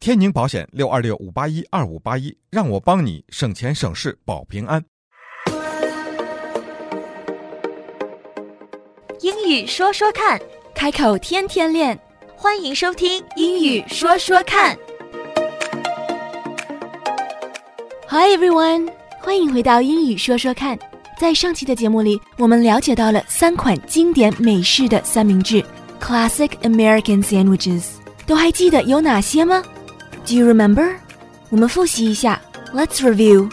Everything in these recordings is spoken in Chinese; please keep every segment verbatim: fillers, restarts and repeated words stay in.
天宁保险六二六五八一二五八一，让我帮你省钱省事保平安。 英语说说看， 开口天天练。 欢迎收听英语说说看。 Hi everyone， 欢迎回到英语说说看。在上期的节目里，我们了解到了三款经典美式的三明治 Classic American Sandwiches， 都还记得有哪些吗？ Do you remember？ 我们复习一下 Let's review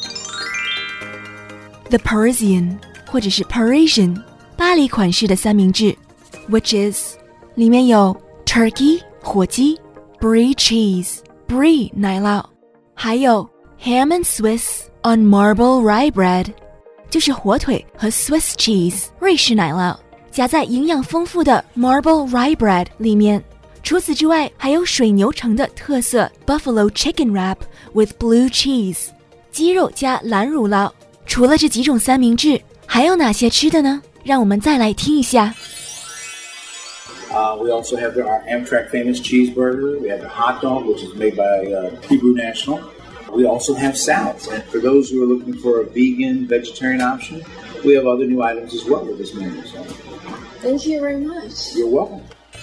The Parisian 或者是 Parisian 巴黎款式的三明治 Which is 里面有 Turkey 火鸡 Brie cheese Brie 奶酪，还有 Ham and Swiss on marble rye bread， 就是火腿和 Swiss cheese 瑞士奶酪夹在营养丰富的 marble rye bread 里面。除此之外，还有水牛城的特色 Buffalo chicken wrap with blue cheese 鸡肉加蓝乳酪。除了这几种三明治，还有哪些吃的呢？让我们再来听一下。 Uh, we also have our Amtrak famous cheeseburger. We have the hot dog, which is made by uh, Hebrew National. We also have salads. And for those who are looking for a vegan, vegetarian option, we have other new items as well with this menu. So. Thank you very much. You're welcome.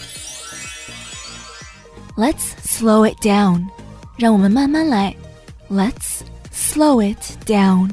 Let's slow it down. 让我们慢慢来。Let's slow it down.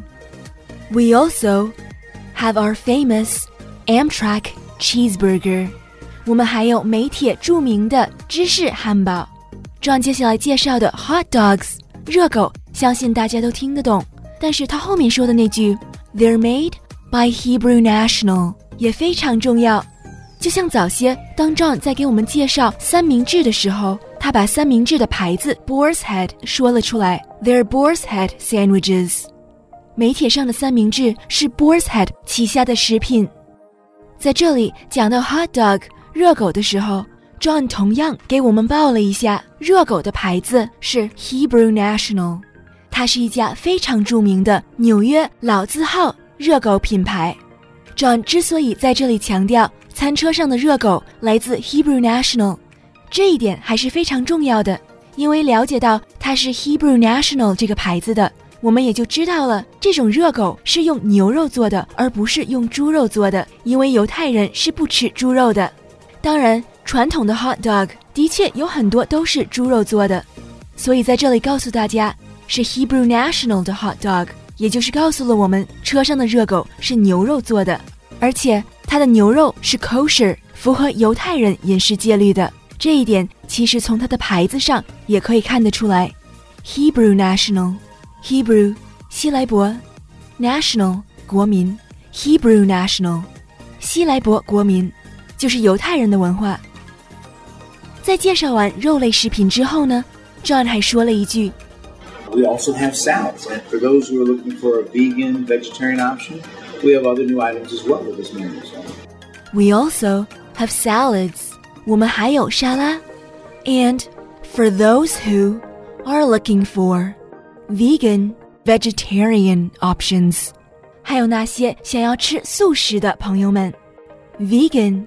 We also have our famous Amtrak cheeseburger. 我们还有美铁著名的芝士汉堡。John 接下来介绍的 hot dogs 热狗，相信大家都听得懂，但是他后面说的那句 They're made by Hebrew National 也非常重要。就像早些当 John 在给我们介绍三明治的时候，他把三明治的牌子 Boar's Head 说了出来， They're Boar's Head sandwiches。 美铁上的三明治是 Boar's Head 旗下的食品。在这里讲到 hot dog 热狗的时候， John 同样给我们报了一下热狗的牌子是 Hebrew National， 它是一家非常著名的纽约老字号热狗品牌。 John 之所以在这里强调餐车上的热狗来自 Hebrew National， 这一点还是非常重要的，因为了解到它是 Hebrew National 这个牌子的，我们也就知道了这种热狗是用牛肉做的，而不是用猪肉做的，因为犹太人是不吃猪肉的。当然传统的 hot dog 的确有很多都是猪肉做的，所以在这里告诉大家是 Hebrew National 的 hot dog， 也就是告诉了我们车上的热狗是牛肉做的，而且它的牛肉是 kosher， 符合犹太人饮食戒律的。这一点其实从它的牌子上也可以看得出来。 Hebrew National Hebrew 希莱伯 National 国民 Hebrew National 希莱伯国民，就是犹太人的文化。在介绍完肉类食品之后呢， John 还说了一句 We also have salads. And for those who are looking for a vegan, vegetarian option, we have other new items as well with this menu. So. We also have salads. 我们还有沙拉。And for those who are looking for vegan, vegetarian options， 还有那些想要吃素食的朋友们。 Vegan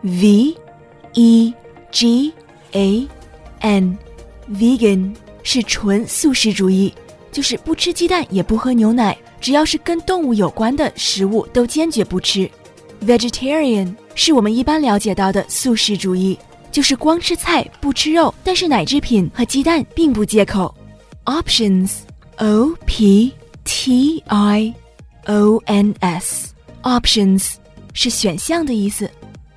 V E G A N Vegan 是纯素食主义，就是不吃鸡蛋也不喝牛奶，只要是跟动物有关的食物都坚决不吃。 Vegetarian 是我们一般了解到的素食主义，就是光吃菜不吃肉，但是奶制品和鸡蛋并不忌口。 Options O P T I O N S Options 是选项的意思。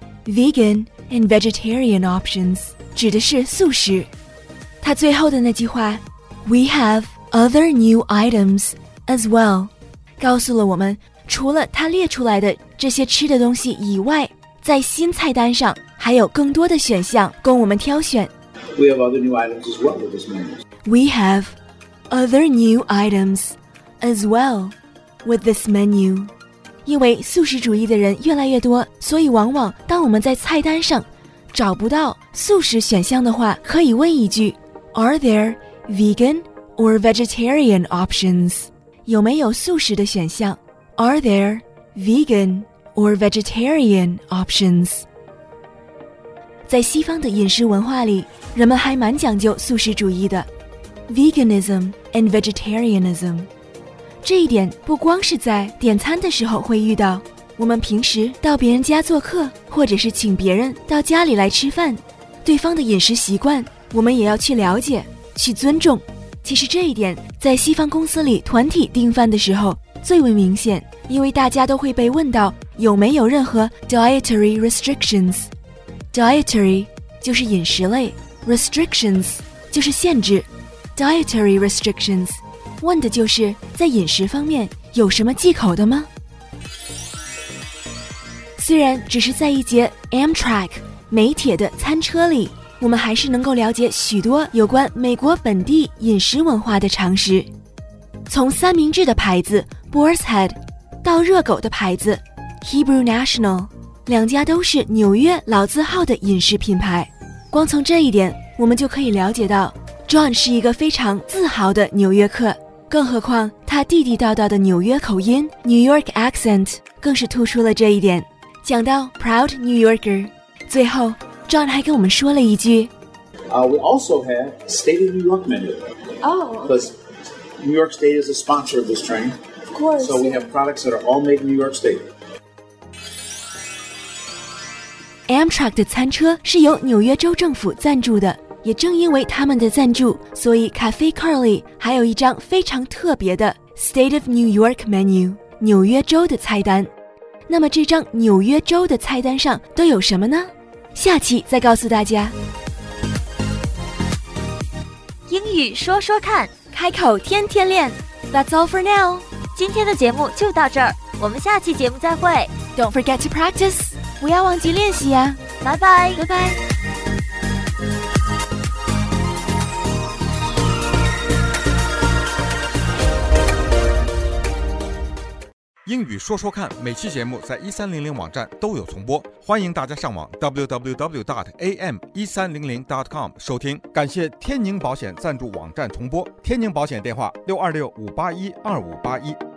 Vegan and vegetarian options 指的是素食。它最后的那句话 We have other new items as well 告诉了我们，除了它列出来的这些吃的东西以外，在新菜单上还有更多的选项供我们挑选。 We have other new items as well with this menu. We have other new items as well with this menu. 因为素食主义的人越来越多，所以往往当我们在菜单上找不到素食选项的话，可以问一句 Are there vegan or vegetarian options? 有没有素食的选项？ Are there vegan or vegetarian options? 在西方的饮食文化里，人们还蛮讲究素食主义的 ，veganism and vegetarianism。这一点不光是在点餐的时候会遇到，我们平时到别人家做客，或者是请别人到家里来吃饭，对方的饮食习惯，我们也要去了解，去尊重。其实这一点在西方公司里团体订饭的时候最为明显，因为大家都会被问到有没有任何 dietary restrictions。dietary 就是饮食类， restrictions 就是限制。dietary restrictions 问的就是在饮食方面有什么忌口的吗？虽然只是在一节 Amtrak 美铁的餐车里，我们还是能够了解许多有关美国本地饮食文化的常识。从三明治的牌子 Boar's Head 到热狗的牌子 Hebrew National， 两家都是纽约老字号的饮食品牌。光从这一点，我们就可以了解到 John 是一个非常自豪的纽约客，更何况他地地道道的纽约口音 New York accent 更是突出了这一点。讲到 Proud New Yorker， 最后 John 还跟我们说了一句 uh, We also have State of New York menu. Oh. Because New York State is a sponsor of this train. Of course. So we have products that are all made in New York State. Amtrak 的餐车是由纽约州政府赞助的，也正因为他们的赞助，所以 Cafe Carly 还有一张非常特别的 State of New York menu， 纽约州的菜单。那么这张纽约州的菜单上都有什么呢？下期再告诉大家。 英语说说看， 开口天天练。That's all for now。 今天的节目就到这儿，我们下期节目再会。 Don't forget to practice， 不要忘记练习呀。 拜拜， 拜拜。 英语说说看，每期节目在一三零零网站都有重播，欢迎大家上网 double-u double-u double-u dot a m 一三零零 dot com 收听。感谢天宁保险赞助网站重播，天宁保险电话六二六五八一二五八一。